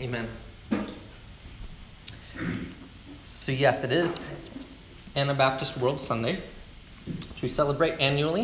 Amen. So yes, it is Anabaptist World Sunday, which we celebrate annually.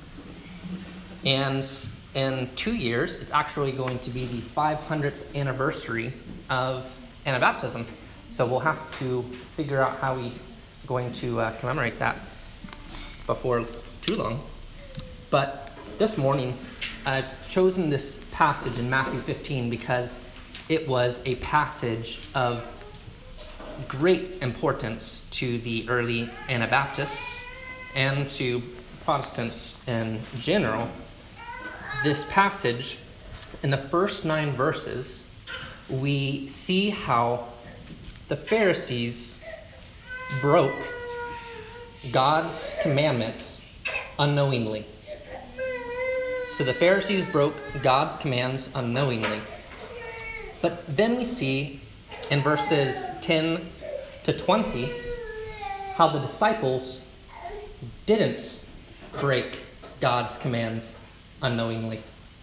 And in 2 years, it's actually going to be the 500th anniversary of Anabaptism. So we'll have to figure out how we're going to commemorate that before too long. But this morning, I've chosen this passage in Matthew 15 because it was a passage of great importance to the early Anabaptists and to Protestants in general. This passage, in the first 9 verses, we see how the Pharisees broke God's commandments unknowingly. So the Pharisees broke God's commands unknowingly. But then we see in verses 10 to 20 how the disciples didn't break God's commands unknowingly.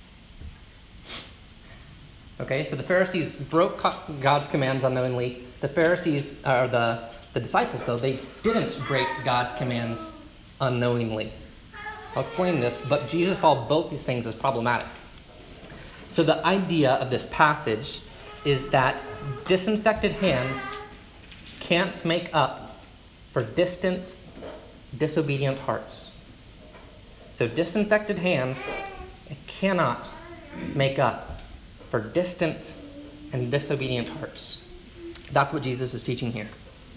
Okay, so the Pharisees broke God's commands unknowingly. The Pharisees, or the disciples, though, they didn't break God's commands unknowingly. I'll explain this, but Jesus saw both these things as problematic. So the idea of this passage is that disinfected hands can't make up for distant, disobedient hearts. So disinfected hands cannot make up for distant and disobedient hearts. That's what Jesus is teaching here.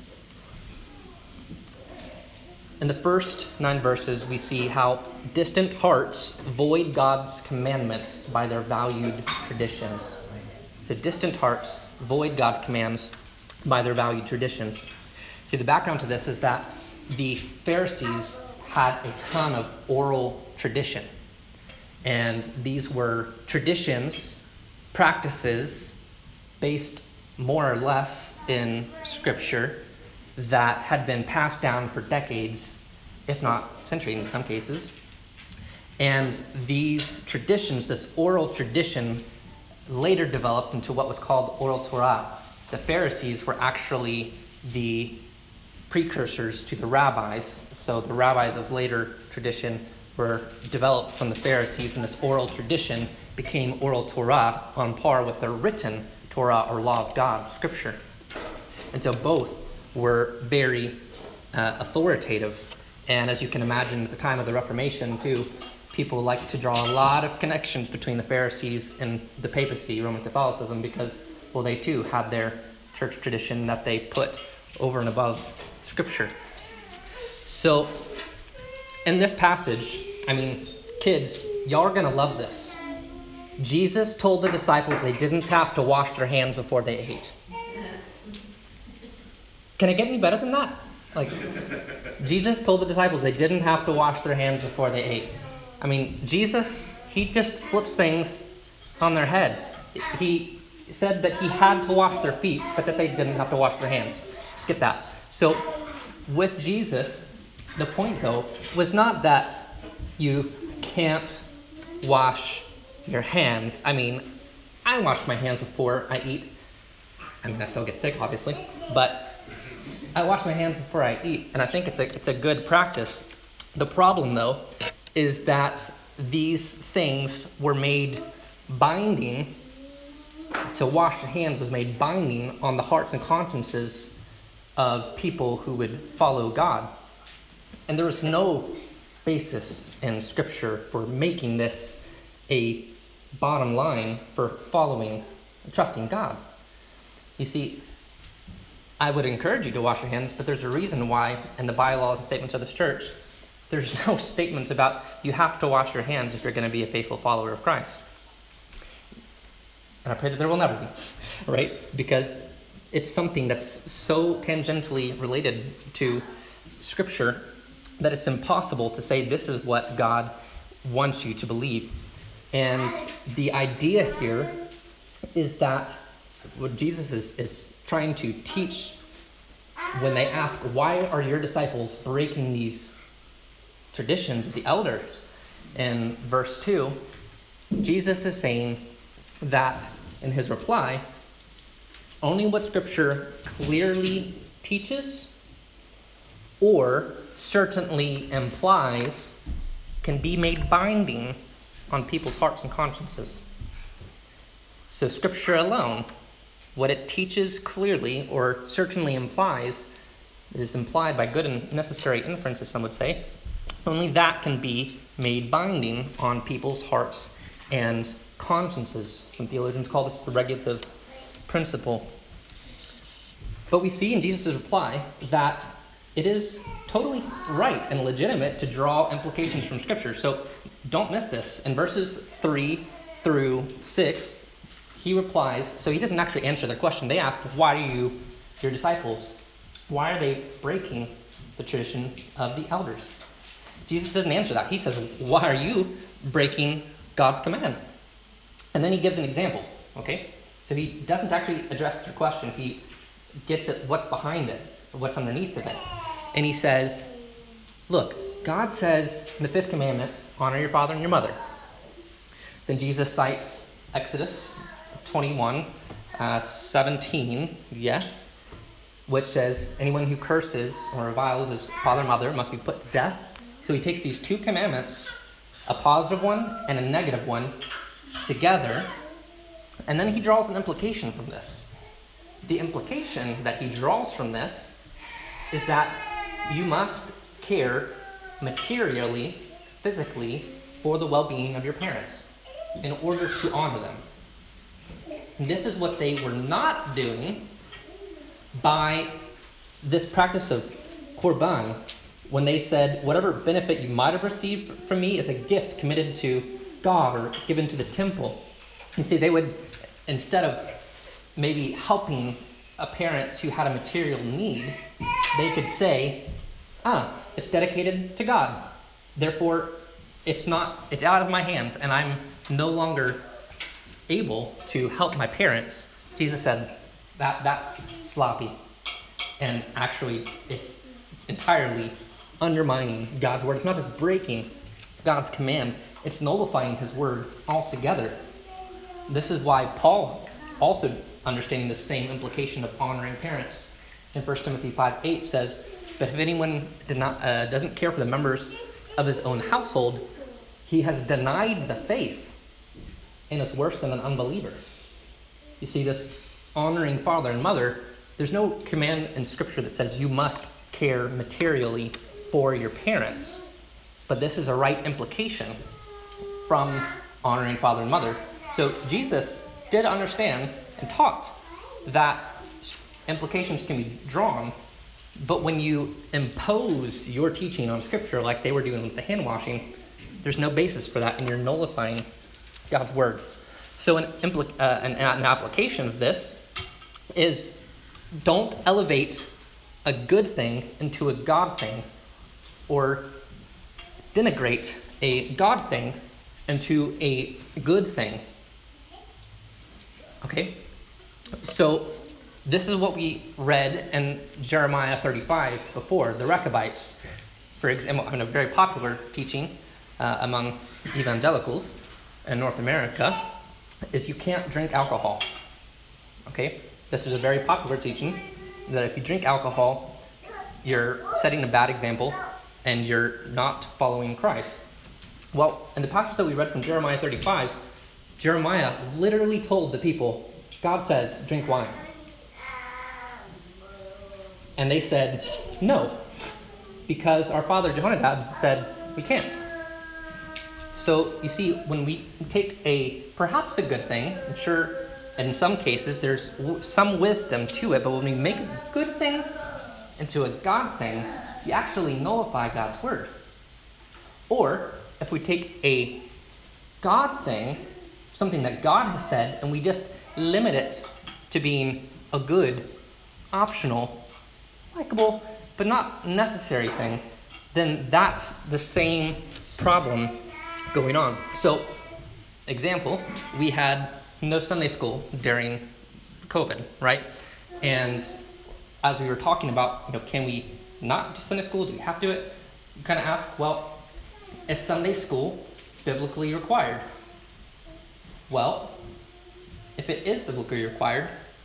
In the first 9 verses, we see how distant hearts void God's commandments by their valued traditions. So distant hearts void God's commands by their valued traditions. See, the background to this is that the Pharisees had a ton of oral tradition. And these were traditions, practices, based more or less in Scripture that had been passed down for decades, if not centuries in some cases. And these traditions, this oral tradition, later developed into what was called Oral Torah. The Pharisees were actually the precursors to the rabbis. So the rabbis of later tradition were developed from the Pharisees, and this oral tradition became Oral Torah on par with the written Torah or law of God, Scripture. And so both were very authoritative. And as you can imagine, at the time of the Reformation, too, people liked to draw a lot of connections between the Pharisees and the papacy, Roman Catholicism, because, well, they too had their church tradition that they put over and above Scripture. So, in this passage, kids, y'all are going to love this. Jesus told the disciples they didn't have to wash their hands before they ate. Can it get any better than that? Jesus told the disciples they didn't have to wash their hands before they ate. Jesus, he just flips things on their head. He said that he had to wash their feet, but that they didn't have to wash their hands. Get that. So, with Jesus, the point, though, was not that you can't wash your hands. I wash my hands before I eat. I still get sick, obviously, but I wash my hands before I eat, and I think it's a good practice. The problem, though, is that these things were made binding. To wash your hands was made binding on the hearts and consciences of people who would follow God. And there was no basis in Scripture for making this a bottom line for following and trusting God. You see, I would encourage you to wash your hands, but there's a reason why in the bylaws and statements of this church, there's no statements about you have to wash your hands if you're going to be a faithful follower of Christ. And I pray that there will never be, right? Because it's something that's so tangentially related to Scripture that it's impossible to say this is what God wants you to believe. And the idea here is that what Jesus is trying to teach when they ask, why are your disciples breaking these traditions of the elders? In verse 2, Jesus is saying that in his reply, only what Scripture clearly teaches or certainly implies can be made binding on people's hearts and consciences. So Scripture alone, what it teaches clearly or certainly implies, is implied by good and necessary inferences, some would say, only that can be made binding on people's hearts and consciences. Some theologians call this the regulative principle. But we see in Jesus' reply that it is totally right and legitimate to draw implications from Scripture. So don't miss this. In verses 3 through 6, he replies, so he doesn't actually answer their question. They ask, why are you your disciples? Why are they breaking the tradition of the elders? Jesus doesn't answer that. He says, why are you breaking God's command? And then he gives an example, okay? So he doesn't actually address their question. He gets at what's behind it, or what's underneath of it. And he says, look, God says in the 5th commandment, honor your father and your mother. Then Jesus cites Exodus 21, 17, yes, which says anyone who curses or reviles his father and mother must be put to death. So he takes these 2 commandments, a positive one and a negative one, together, and then he draws an implication from this. The implication that he draws from this is that you must care materially, physically, for the well-being of your parents in order to honor them. And this is what they were not doing by this practice of korban, when they said, whatever benefit you might have received from me is a gift committed to God or given to the temple. You see, they would, instead of maybe helping a parent who had a material need, they could say, it's dedicated to God. Therefore, it's out of my hands, and I'm no longer able to help my parents. Jesus said that's sloppy. And actually, it's entirely undermining God's word. It's not just breaking God's command, it's nullifying his word altogether. This is why Paul, also understanding the same implication of honoring parents, in 1 Timothy 5:8 says, but if anyone doesn't care for the members of his own household, he has denied the faith and is worse than an unbeliever. You see, this honoring father and mother, there's no command in Scripture that says you must care materially for your parents. But this is a right implication from honoring father and mother. So Jesus did understand and taught that implications can be drawn, but when you impose your teaching on Scripture like they were doing with the hand washing, there's no basis for that, and you're nullifying God's word. So an application of this is, don't elevate a good thing into a God thing, or denigrate a God thing into a good thing. Okay? So this is what we read in Jeremiah 35 before. The Rechabites, for example, a very popular teaching among evangelicals in North America, is you can't drink alcohol. Okay? This is a very popular teaching that if you drink alcohol, you're setting a bad example and you're not following Christ. Well, in the passage that we read from Jeremiah 35, Jeremiah literally told the people, God says, drink wine. And they said, no, because our father Jehonadab said we can't. So, you see, when we take perhaps a good thing, I'm sure in some cases there's some wisdom to it, but when we make a good thing into a God thing, you actually nullify God's word. Or, if we take a God thing, something that God has said, and we just limit it to being a good, optional, likable, but not necessary thing, then that's the same problem going on. So, example, we had no Sunday school during COVID, right? And as we were talking about, can we not do Sunday school? Do we have to do it? You kind of ask, well, is Sunday school biblically required? Well, if it is biblically required,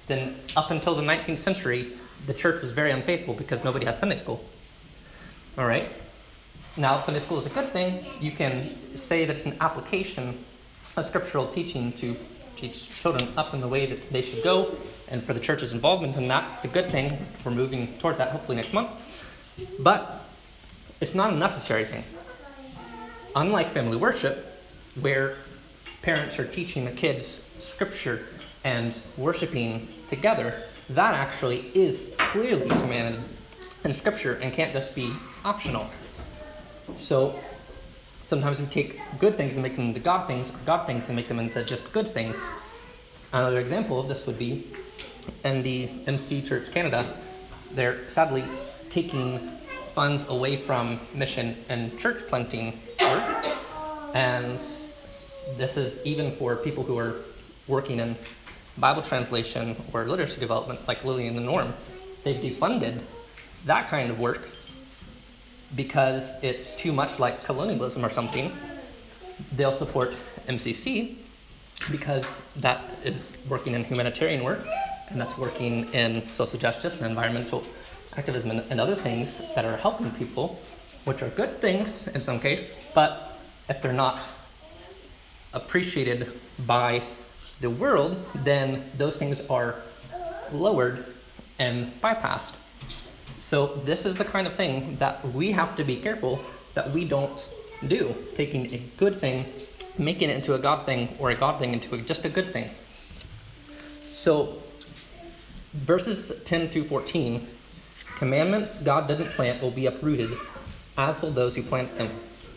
then up until the 19th century, the church was very unfaithful because nobody had Sunday school. All right? Now, Sunday school is a good thing. You can say that it's an application of scriptural teaching to teach children up in the way that they should go, and for the church's involvement in that, it's a good thing. We're moving towards that hopefully next month. But it's not a necessary thing. Unlike family worship, where parents are teaching the kids scripture and worshiping together, that actually is clearly commanded in scripture and can't just be optional. So sometimes we take good things and make them into God things, or God things and make them into just good things. Another example of this would be in the MC Church Canada. They're sadly taking funds away from mission and church planting work. And this is even for people who are working in Bible translation or literacy development, like Lily and the Norm. They've defunded that kind of work because it's too much like colonialism or something. They'll support MCC because that is working in humanitarian work, and that's working in social justice and environmental activism and other things that are helping people, which are good things in some cases, but if they're not appreciated by the world, then those things are lowered and bypassed. So this is the kind of thing that we have to be careful that we don't do, taking a good thing, making it into a God thing, or a God thing into just a good thing. So verses 10 through 14, commandments God didn't plant will be uprooted, as will those who plant them.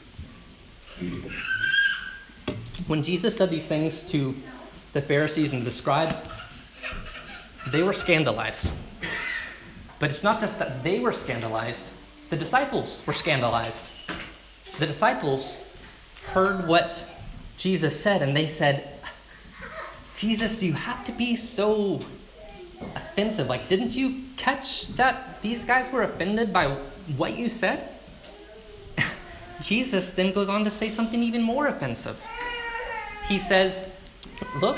When Jesus said these things to the Pharisees and the scribes, they were scandalized. But it's not just that they were scandalized, the disciples were scandalized. The disciples heard what Jesus said, and they said, Jesus, do you have to be so offensive? Like, didn't you catch that these guys were offended by what you said? Jesus then goes on to say something even more offensive. He says, look,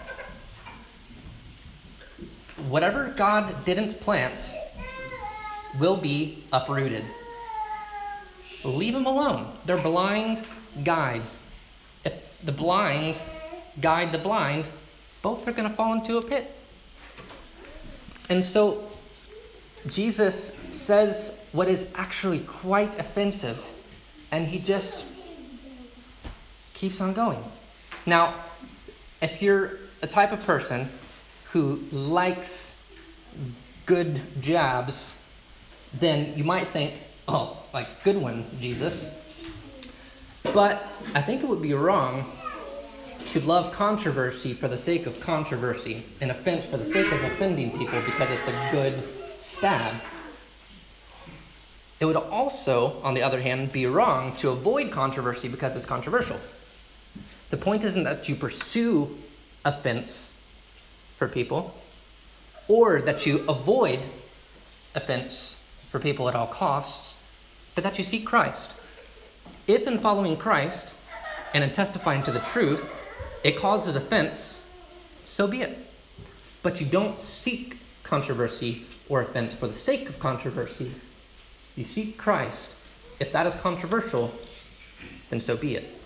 whatever God didn't plant will be uprooted. Leave them alone. They're blind guides. If the blind guide the blind, both are going to fall into a pit. And so Jesus says what is actually quite offensive, and he just keeps on going. Now, if you're a type of person who likes good jabs, then you might think, oh, like, good one, Jesus. But I think it would be wrong to love controversy for the sake of controversy and offense for the sake of offending people because it's a good stab. It would also, on the other hand, be wrong to avoid controversy because it's controversial. The point isn't that you pursue offense for people or that you avoid offense for people at all costs, but that you seek Christ. If in following Christ and in testifying to the truth, it causes offense, so be it. But you don't seek controversy or offense for the sake of controversy. You seek Christ. If that is controversial, then so be it.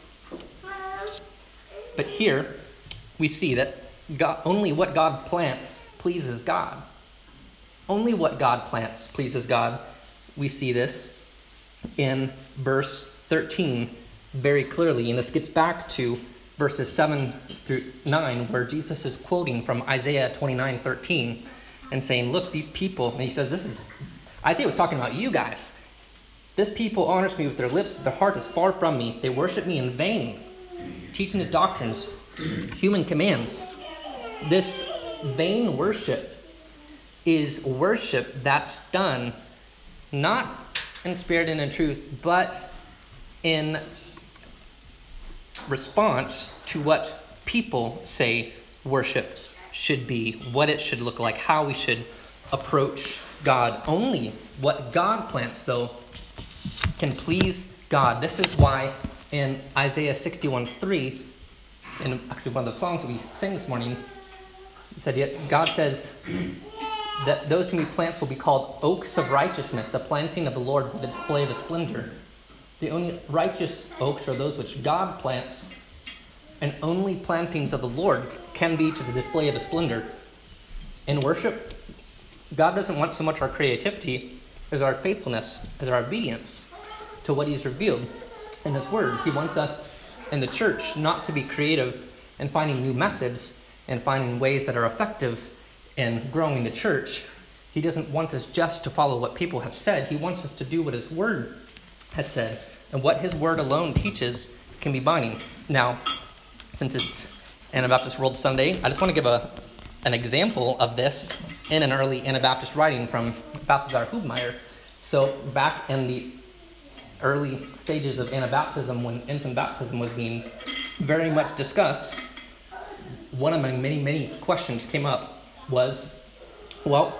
But here we see that only what God plants pleases God. Only what God plants pleases God. We see this in verse 13 very clearly. And this gets back to verses 7 through 9, where Jesus is quoting from Isaiah 29:13 and saying, look, these people, and he says, Isaiah was talking about you guys. This people honors me with their lips, but their heart is far from me. They worship me in vain, teaching his doctrines, human commands. This vain worship is worship that's done not in spirit and in truth, but in response to what people say worship should be, what it should look like, how we should approach God. Only what God plants, though, can please God. This is why in Isaiah 61:3, in actually one of the songs that we sang this morning, He said, yet God says that those whom he plants will be called oaks of righteousness, a planting of the Lord for the display of his splendor. The only righteous oaks are those which God plants, and only plantings of the Lord can be to the display of his splendor. In worship, God doesn't want so much our creativity as our faithfulness, as our obedience to what he's revealed in his word. He wants us in the church not to be creative in finding new methods and finding ways that are effective in growing the church. He doesn't want us just to follow what people have said. He wants us to do what his word has said. And what his word alone teaches can be binding. Now, since it's Anabaptist World Sunday, I just want to give an example of this in an early Anabaptist writing from Balthasar Hubmaier. So back in the early stages of Anabaptism, when infant baptism was being very much discussed, one of my many questions came up was, well,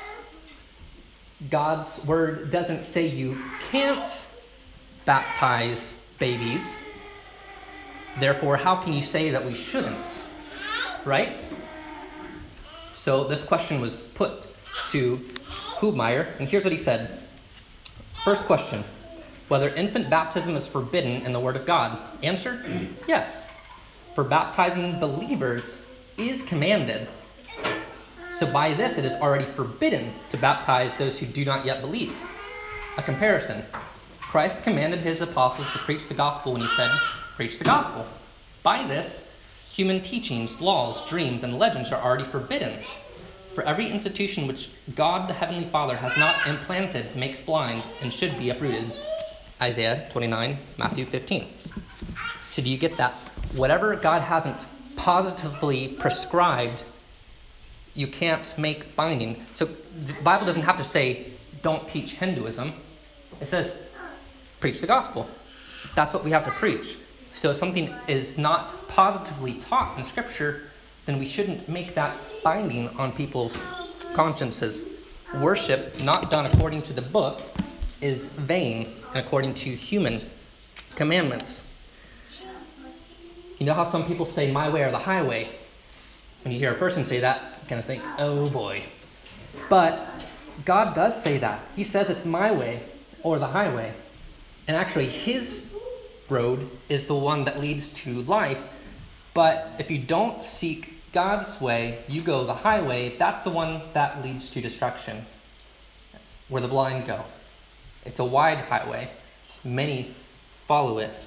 God's word doesn't say you can't baptize babies. Therefore, how can you say that we shouldn't? Right? So this question was put to Hubmaier, and here's what he said. First question, whether infant baptism is forbidden in the Word of God. Answer, yes. For baptizing believers is commanded. So by this, it is already forbidden to baptize those who do not yet believe. A comparison. Christ commanded his apostles to preach the gospel when he said, preach the gospel. By this, human teachings, laws, dreams, and legends are already forbidden. For every institution which God the Heavenly Father has not implanted makes blind and should be uprooted. Isaiah 29, Matthew 15. So do you get that? Whatever God hasn't positively prescribed, you can't make binding. So the Bible doesn't have to say, don't teach Hinduism. It says, preach the gospel. That's what we have to preach. So if something is not positively taught in Scripture, then we shouldn't make that binding on people's consciences. Worship not done according to the book is vain and according to human commandments. You know how some people say, my way or the highway? When you hear a person say that, you kind of think, oh boy. But God does say that. He says it's my way or the highway. And actually, his road is the one that leads to life. But if you don't seek God's way, you go the highway. That's the one that leads to destruction, where the blind go. It's a wide highway. Many follow it.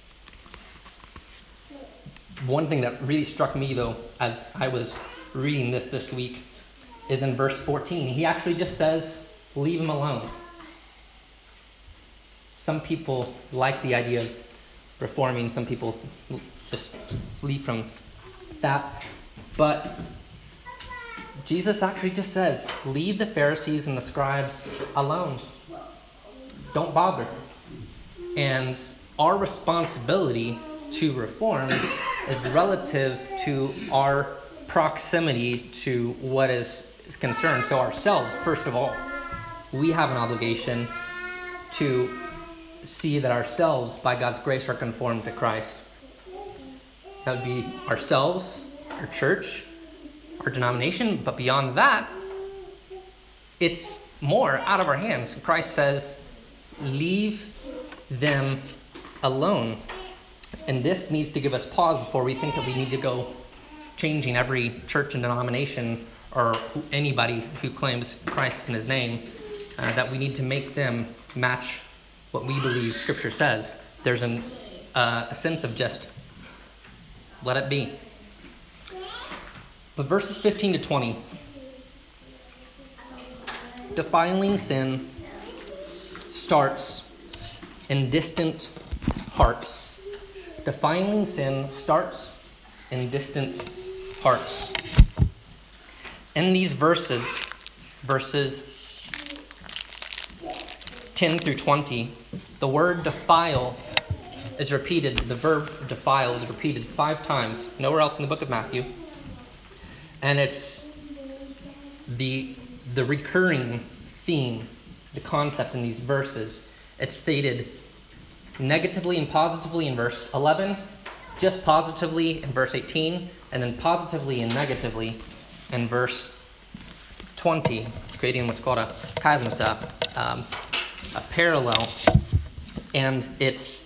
One thing that really struck me, though, as I was reading this week, is in verse 14. He actually just says, leave him alone. Some people like the idea of reforming. Some people just leave from that. But Jesus actually just says, leave the Pharisees and the scribes alone. Don't bother. And our responsibility to reform is relative to our proximity to what is concerned. So ourselves, first of all, we have an obligation to see that ourselves, by God's grace, are conformed to Christ. That would be ourselves, our church, our denomination. But beyond that, it's more out of our hands. Christ says, leave them alone. And this needs to give us pause before we think that we need to go changing every church and denomination or anybody who claims Christ in his name, that we need to make them match what we believe Scripture says. There's a sense of just let it be. But verses 15 to 20. Defiling sin starts in distant hearts. Defiling sin starts in distant hearts. In these verses 10 through 20, the word defile is repeated, the verb defile is repeated 5 times, nowhere else in the book of Matthew. And it's the recurring theme, the concept in these verses. It's stated negatively and positively in verse 11, just positively in verse 18, and then positively and negatively in verse 20, creating what's called a chiasmus, a parallel. And it's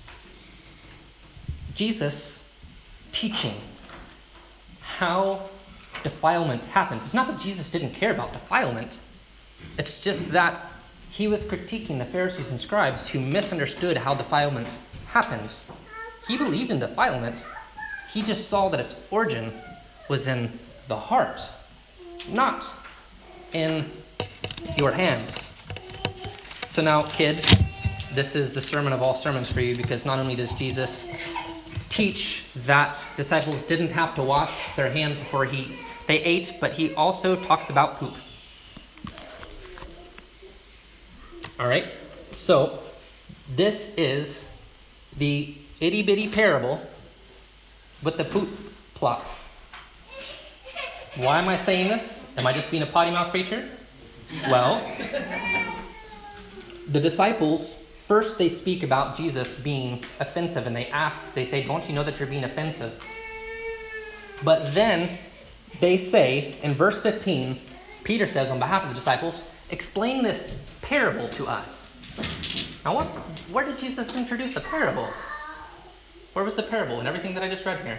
Jesus teaching how defilement happens. It's not that Jesus didn't care about defilement. It's just that he was critiquing the Pharisees and scribes who misunderstood how defilement happens. He believed in defilement. He just saw that its origin was in the heart, not in your hands. So now, kids, this is the sermon of all sermons for you, because not only does Jesus teach that disciples didn't have to wash their hands before they ate, but he also talks about poop. All right, so this is the itty-bitty parable with the poop plot. Why am I saying this? Am I just being a potty mouth preacher? Well, the disciples, first they speak about Jesus being offensive, and they say, don't you know that you're being offensive? But then they say, in verse 15, Peter says on behalf of the disciples, explain this parable to us. Now, where did Jesus introduce the parable? Where was the parable in everything that I just read here?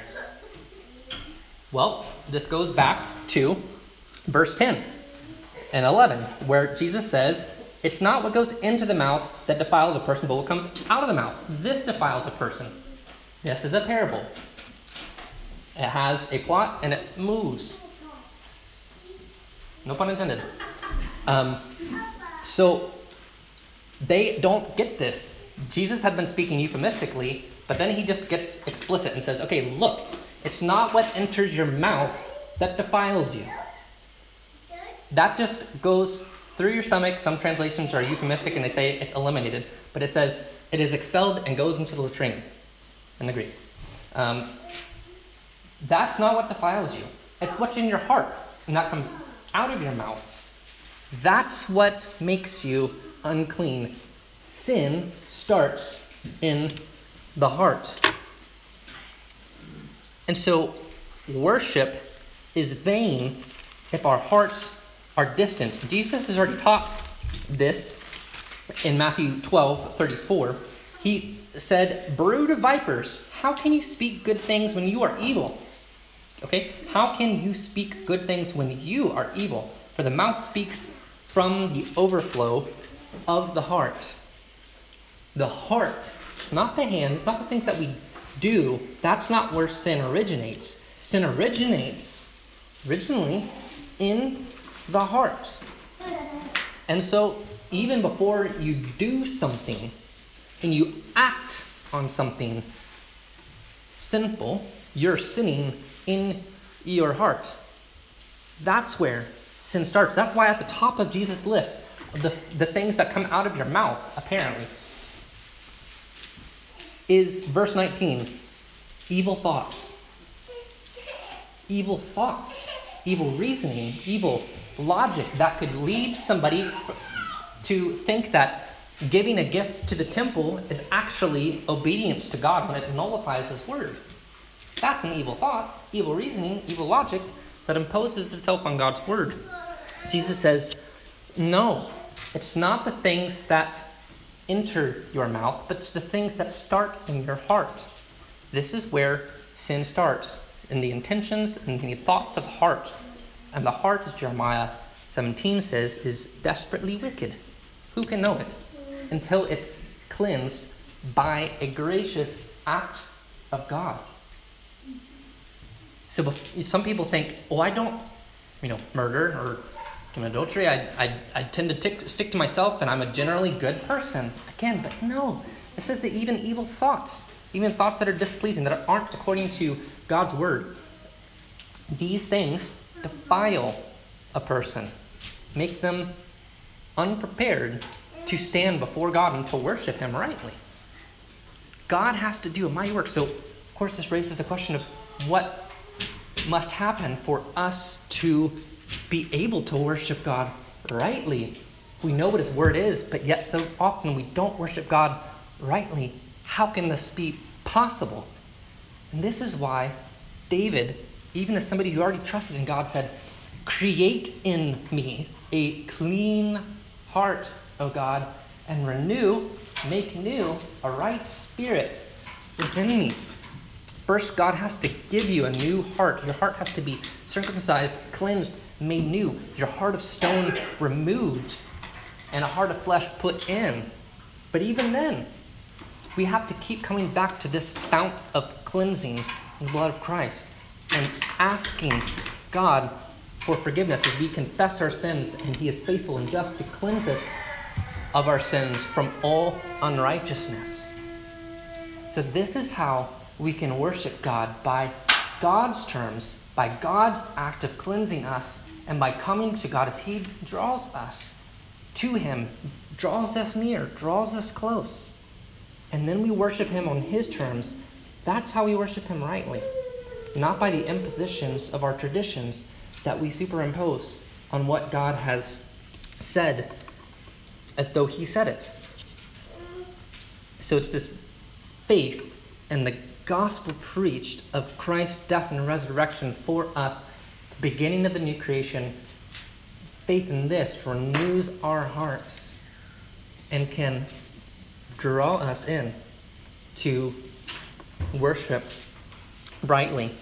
Well, this goes back to verse 10 and 11, where Jesus says, it's not what goes into the mouth that defiles a person, but what comes out of the mouth. This defiles a person. This is a parable. It has a plot and it moves. No pun intended. So they don't get this. Jesus had been speaking euphemistically, but then he just gets explicit and says, okay, look, it's not what enters your mouth that defiles you. That just goes through your stomach. Some translations are euphemistic and they say it's eliminated, but it says it is expelled and goes into the latrine in the Greek. That's not what defiles you. It's what's in your heart, and that comes out of your mouth. That's what makes you unclean. Sin starts in the heart. And so worship is vain if our hearts are distant. Jesus has already taught this in Matthew 12:34. He said, brood of vipers, how can you speak good things when you are evil? Okay, how can you speak good things when you are evil? For the mouth speaks from the overflow of the heart. The heart, not the hands, not the things that we do. That's not where sin originates. Sin originates originally in the heart. And so even before you do something and you act on something sinful, you're sinning in your heart. That's where sin starts. That's why at the top of Jesus' list of the things that come out of your mouth, apparently, is verse 19. Evil thoughts. Evil thoughts. Evil reasoning. Evil logic that could lead somebody to think that giving a gift to the temple is actually obedience to God when it nullifies His word. That's an evil thought, evil reasoning, evil logic that imposes itself on God's word. Jesus says, no, it's not the things that enter your mouth, but it's the things that start in your heart. This is where sin starts, in the intentions and the thoughts of heart. And the heart, as Jeremiah 17 says, is desperately wicked. Who can know it? Until it's cleansed by a gracious act of God. So some people think, I don't, murder or adultery. I tend to stick to myself, and I'm a generally good person. Again, but no. It says that even evil thoughts, even thoughts that are displeasing, that aren't according to God's word, these things defile a person, make them unprepared to stand before God and to worship Him rightly. God has to do a mighty work. So, of course, this raises the question of what must happen for us to be able to worship God rightly. We know what His word is, but yet so often we don't worship God rightly. How can this be possible? And this is why David even as somebody who already trusted in God, said, "Create in me a clean heart, O God, and make new a right spirit within me." First, God has to give you a new heart. Your heart has to be circumcised, cleansed, made new. Your heart of stone removed, and a heart of flesh put in. But even then, we have to keep coming back to this fount of cleansing in the blood of Christ and asking God for forgiveness as we confess our sins, and He is faithful and just to cleanse us of our sins from all unrighteousness. So this is how we can worship God, by God's terms, by God's act of cleansing us, and by coming to God as He draws us to Him, draws us near, draws us close. And then we worship Him on His terms. That's how we worship Him rightly. Not by the impositions of our traditions that we superimpose on what God has said as though He said it. So it's this faith and the gospel preached of Christ's death and resurrection for us, the beginning of the new creation. Faith in this renews our hearts and can draw us in to worship rightly.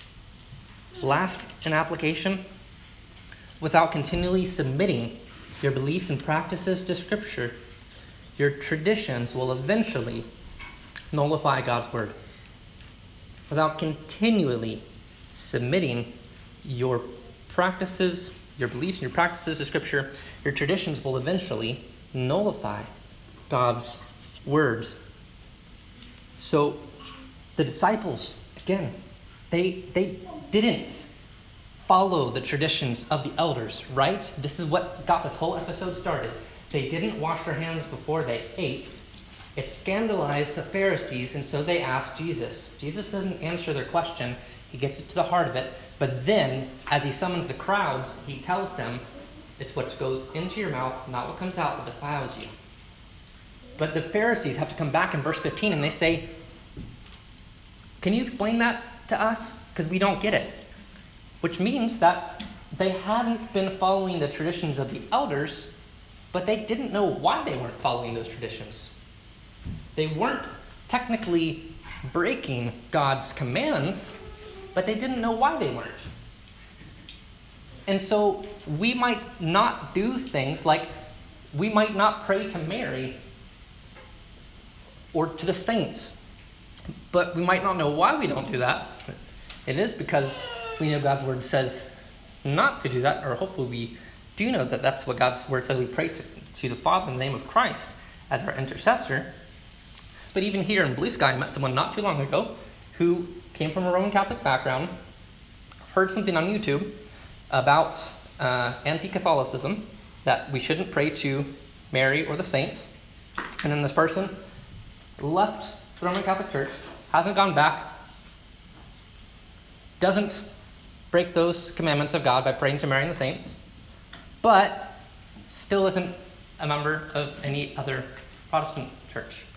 Last, in application, without continually submitting your beliefs and practices to Scripture, your traditions will eventually nullify God's word. Without continually submitting your practices, your beliefs and your practices to Scripture, your traditions will eventually nullify God's word. So the disciples, again, they didn't follow the traditions of the elders, right? This is what got this whole episode started. They didn't wash their hands before they ate. It scandalized the Pharisees, and so they asked Jesus. Jesus doesn't answer their question. He gets to the heart of it. But then, as He summons the crowds, He tells them, it's what goes into your mouth, not what comes out, that defiles you. But the Pharisees have to come back in verse 15, and they say, "Can you explain that to us? Because we don't get it." Which means that they hadn't been following the traditions of the elders, but they didn't know why they weren't following those traditions. They weren't technically breaking God's commands, but they didn't know why they weren't. And so we might not do things like we might not pray to Mary or to the saints, but we might not know why we don't do that. It is because we know God's word says not to do that, or hopefully we do know that that's what God's word says. We pray to the Father in the name of Christ as our intercessor. But even here in Blue Sky, I met someone not too long ago who came from a Roman Catholic background, heard something on YouTube about anti-Catholicism, that we shouldn't pray to Mary or the saints. And then this person left the Roman Catholic Church, hasn't gone back, doesn't break those commandments of God by praying to Mary and the saints, but still isn't a member of any other Protestant church.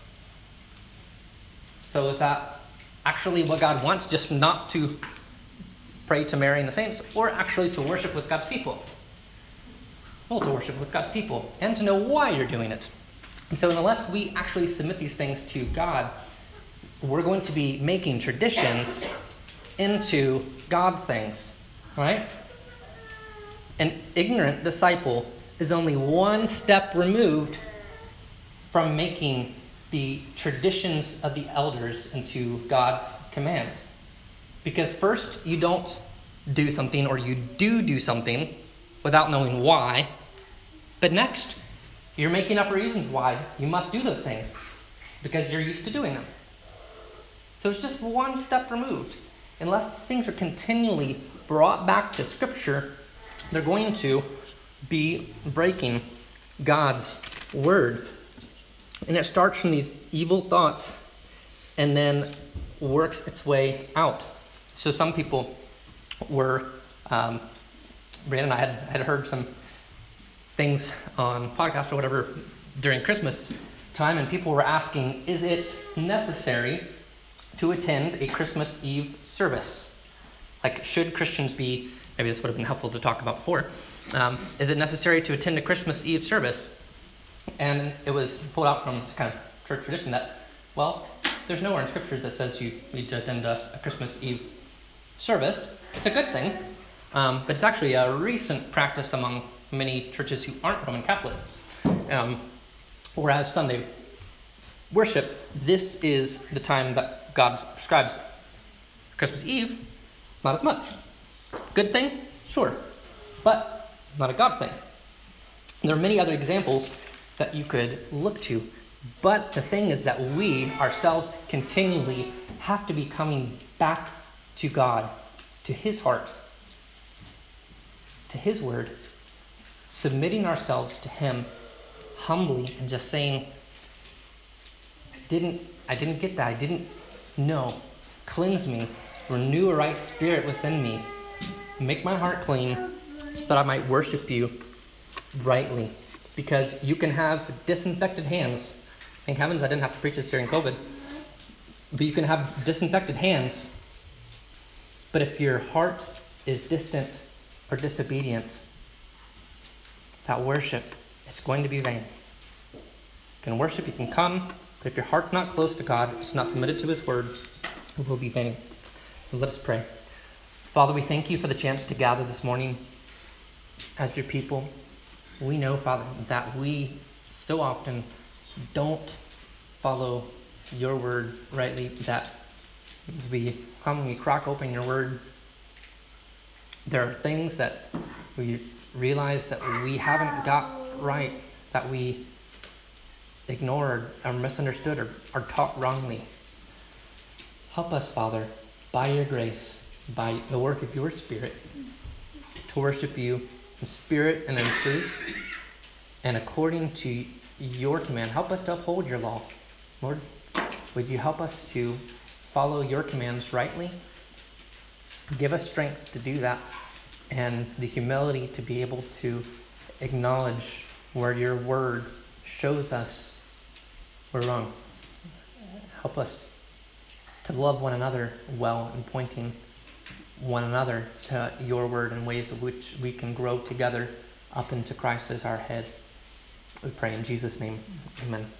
So is that actually what God wants, just not to pray to Mary and the saints, or actually to worship with God's people? Well, to worship with God's people, and to know why you're doing it. And so unless we actually submit these things to God, we're going to be making traditions into God things, right? An ignorant disciple is only one step removed from making the traditions of the elders into God's commands. Because first, you don't do something, or you do something without knowing why. But next, you're making up reasons why you must do those things because you're used to doing them. So it's just one step removed. Unless things are continually brought back to Scripture, they're going to be breaking God's word. And it starts from these evil thoughts and then works its way out. So some people were, Brianna and I had heard some things on podcasts or whatever during Christmas time, and people were asking, is it necessary to attend a Christmas Eve service? Like, should Christians be, maybe this would have been helpful to talk about before, is it necessary to attend a Christmas Eve service? And it was pulled out from kind of church tradition that, well, there's nowhere in scriptures that says you need to attend a Christmas Eve service. It's a good thing, but it's actually a recent practice among many churches who aren't Roman Catholic. Whereas Sunday worship, this is the time that God prescribes. Christmas Eve, not as much. Good thing? Sure. But not a God thing. There are many other examples that you could look to. But the thing is that we ourselves continually have to be coming back to God, to His heart, to His word, submitting ourselves to Him humbly and just saying, I didn't get that. I didn't know. Cleanse me. Renew a right spirit within me. Make my heart clean so that I might worship you rightly. Because you can have disinfected hands. Thank heavens I didn't have to preach this during COVID. But you can have disinfected hands. But if your heart is distant or disobedient, that worship, it's going to be vain. You can worship, you can come, but if your heart's not close to God, it's not submitted to His word, it will be vain. So let us pray. Father, we thank you for the chance to gather this morning as your people. We know, Father, that we so often don't follow your word rightly, that we come and we crack open your word. There are things that we realize that we haven't got right, that we ignored or misunderstood or are taught wrongly. Help us, Father, by your grace, by the work of your Spirit, to worship you in spirit and in truth, and according to your command. Help us to uphold your law. Lord, would you help us to follow your commands rightly? Give us strength to do that, and the humility to be able to acknowledge where your word shows us we're wrong. Help us to love one another well and pointing one another to your word in ways of which we can grow together up into Christ as our head. We pray in Jesus' name. Amen.